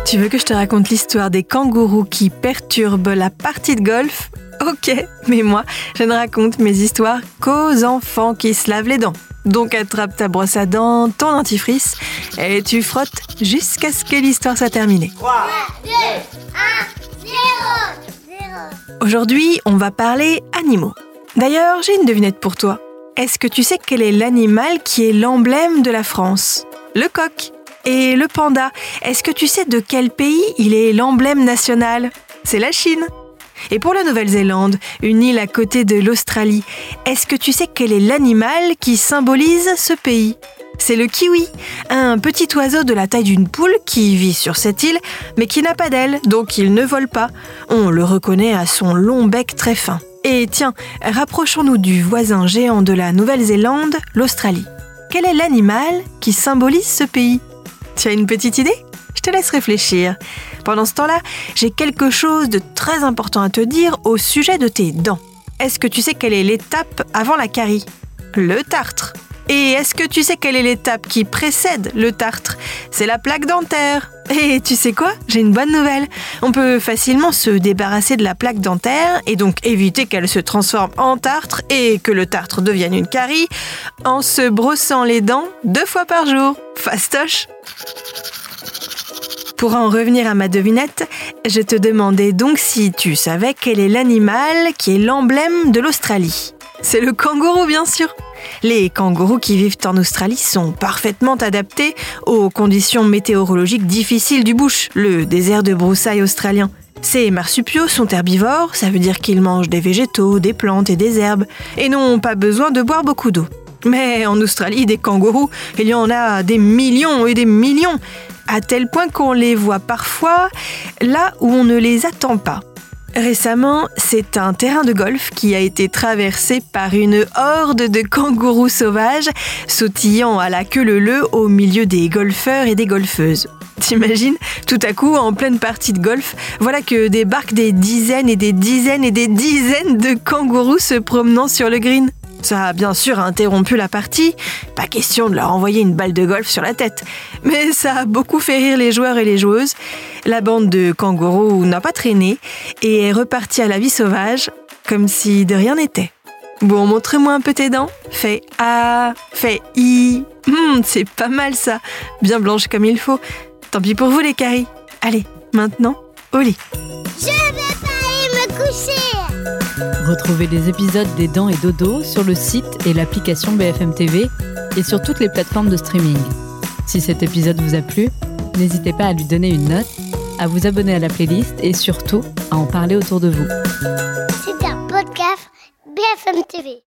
Tu veux que je te raconte l'histoire des kangourous qui perturbent la partie de golf ? Ok, mais moi, je ne raconte mes histoires qu'aux enfants qui se lavent les dents. Donc attrape ta brosse à dents, ton dentifrice, et tu frottes jusqu'à ce que l'histoire soit terminée. 3, 2, 1, 0. Aujourd'hui, on va parler animaux. D'ailleurs, j'ai une devinette pour toi. Est-ce que tu sais quel est l'animal qui est l'emblème de la France ? Le coq. Et le panda, est-ce que tu sais de quel pays il est l'emblème national ? C'est la Chine. Et pour la Nouvelle-Zélande, une île à côté de l'Australie, est-ce que tu sais quel est l'animal qui symbolise ce pays ? C'est le kiwi, un petit oiseau de la taille d'une poule qui vit sur cette île, mais qui n'a pas d'ailes, donc il ne vole pas. On le reconnaît à son long bec très fin. Et tiens, rapprochons-nous du voisin géant de la Nouvelle-Zélande, l'Australie. Quel est l'animal qui symbolise ce pays ? Tu as une petite idée ? Je te laisse réfléchir. Pendant ce temps-là, j'ai quelque chose de très important à te dire au sujet de tes dents. Est-ce que tu sais quelle est l'étape avant la carie ? Le tartre. Et est-ce que tu sais quelle est l'étape qui précède le tartre ? C'est la plaque dentaire. Et tu sais quoi ? J'ai une bonne nouvelle. On peut facilement se débarrasser de la plaque dentaire et donc éviter qu'elle se transforme en tartre et que le tartre devienne une carie en se brossant les dents 2 fois par jour. Fastoche ! Pour en revenir à ma devinette, je te demandais donc si tu savais quel est l'animal qui est l'emblème de l'Australie. C'est le kangourou, bien sûr. Les kangourous qui vivent en Australie sont parfaitement adaptés aux conditions météorologiques difficiles du bush, le désert de broussailles australien. Ces marsupiaux sont herbivores, ça veut dire qu'ils mangent des végétaux, des plantes et des herbes, et n'ont pas besoin de boire beaucoup d'eau. Mais en Australie, des kangourous, il y en a des millions et des millions, à tel point qu'on les voit parfois là où on ne les attend pas. Récemment, c'est un terrain de golf qui a été traversé par une horde de kangourous sauvages sautillant à la queue leu-leu au milieu des golfeurs et des golfeuses. T'imagines, tout à coup, en pleine partie de golf, voilà que débarquent des dizaines et des dizaines et des dizaines de kangourous se promenant sur le green. Ça a bien sûr interrompu la partie, pas question de leur envoyer une balle de golf sur la tête. Mais ça a beaucoup fait rire les joueurs et les joueuses. La bande de kangourous n'a pas traîné et est repartie à la vie sauvage, comme si de rien n'était. Bon, montre-moi un peu tes dents. Fais A, fais I. C'est pas mal ça, bien blanche comme il faut. Tant pis pour vous les caries. Allez, maintenant, au lit. Je vais pas aller me coucher. Retrouvez les épisodes des Dents et Dodo sur le site et l'application BFM TV et sur toutes les plateformes de streaming. Si cet épisode vous a plu, n'hésitez pas à lui donner une note, à vous abonner à la playlist et surtout à en parler autour de vous. C'est un podcast BFM TV.